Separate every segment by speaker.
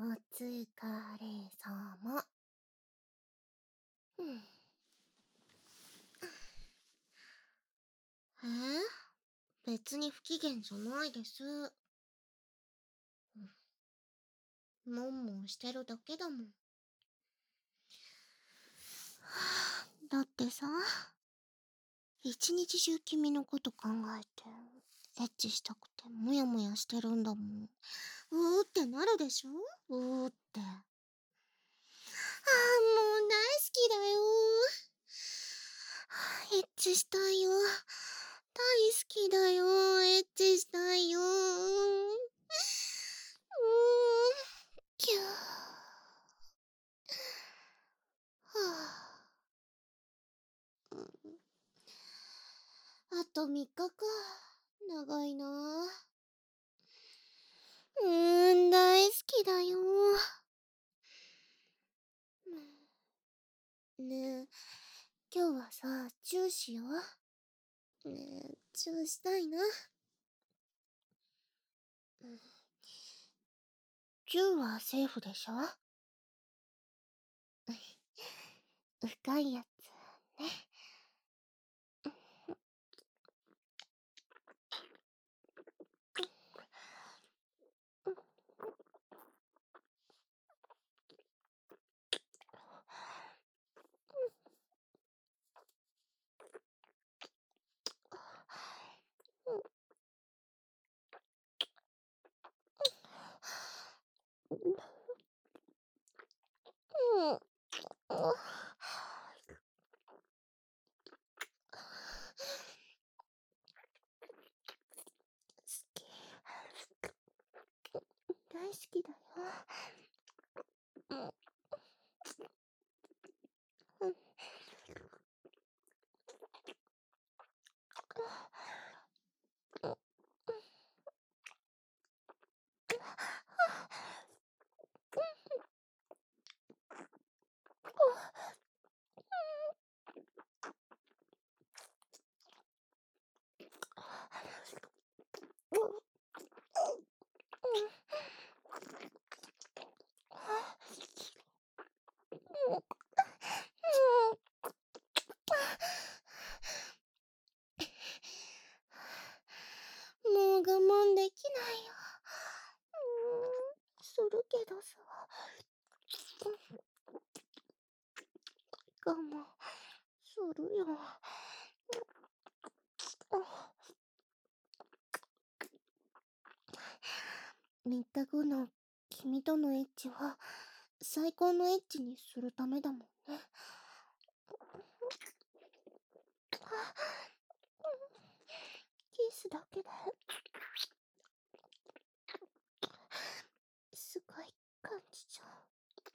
Speaker 1: お疲れ様。うん。別に不機嫌じゃないです。もんもんしてるだけだもん。だってさ、一日中君のこと考えて、エッチしたくてもやもやしてるんだもん。うーってなるでしょ？うーって。もう大好きだよ。エッチしたいよ。大好きだよ。エッチしたいよ。キュー。はぁ、あと3日か。長いな。大好きだよ。ねえ、今日はさ、チューしよう。ねえ、チューしたいな。チューはセーフでしょ？深いやつね。大好きだよ。もう我慢できないよ。するけどさ。我慢するよ。3日後の君とのエッチは最高のエッチにするためだもんね。キスだけですごい感じちゃう。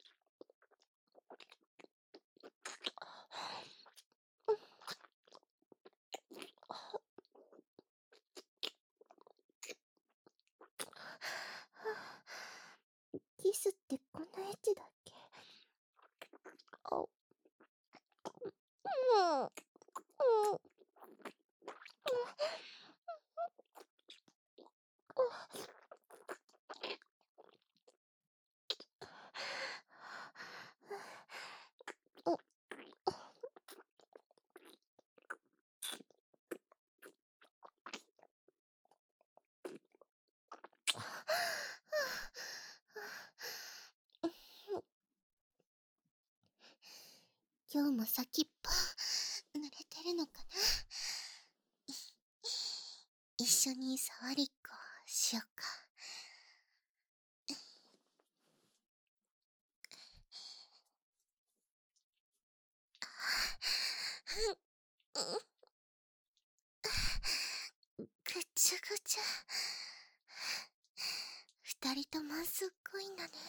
Speaker 1: キスってこんなエッチだっけ？あ、今日も先っぽ濡れてるのかな？一緒に触りっこしよっか。ぐちゃぐちゃ。二人ともすっごいんだね。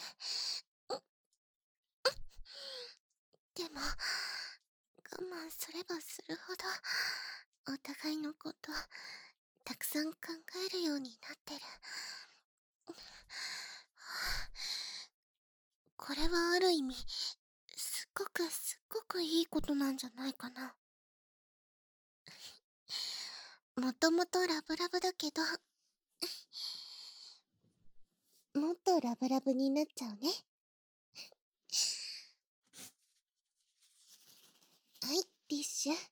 Speaker 1: でも、我慢すればするほど、お互いのこと、たくさん考えるようになってる。これはある意味、すっごくいいことなんじゃないかな。もともとラブラブだけど、 もっとラブラブになっちゃうね。はい、ティッシュ。よ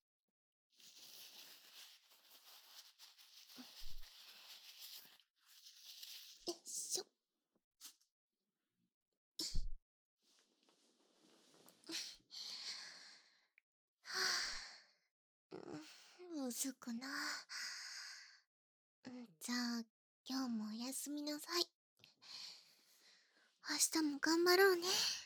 Speaker 1: いしょ。薄くな。じゃあ、今日もおやすみなさい。明日も頑張ろうね。